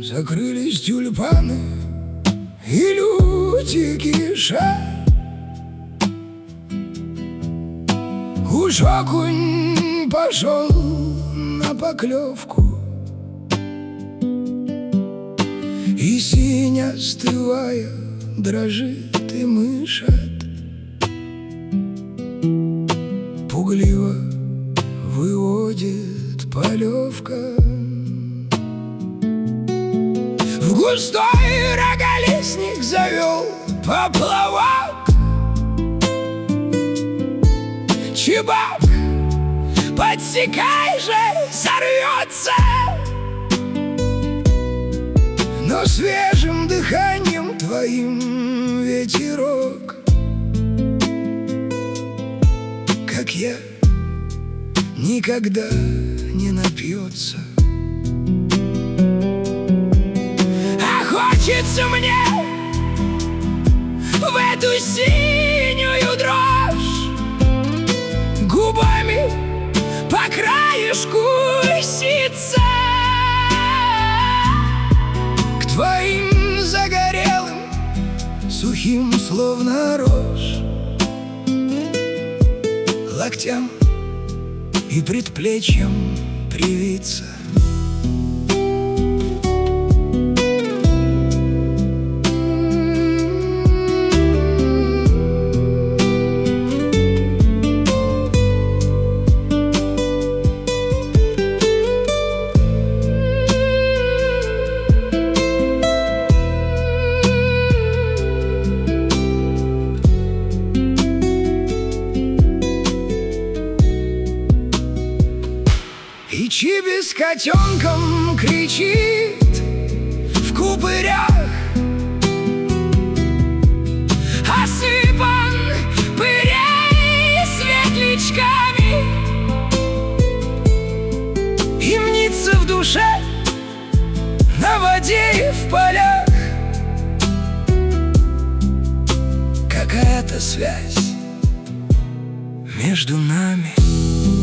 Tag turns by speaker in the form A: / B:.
A: Закрылись тюльпаны и люди кишат. Уж окунь пошел на поклевку, и синь, остывая, дрожит и мышат. Пугливо выводит полевка. В густой роголистник завел поплавок. Чебак, подсекай же, сорвется. Но свежим дыханием твоим ветерок, как я, никогда не напьется. А хочется мне в эту синюю дрожь губами по краешку ситься к твоим загорелым, сухим, словно рожь, локтям и предплечьям привиться. И Чиби с котенком кричит в купырях, осыпан пырей светлячками. И мнится в душе, на воде и в полях, какая-то связь между нами.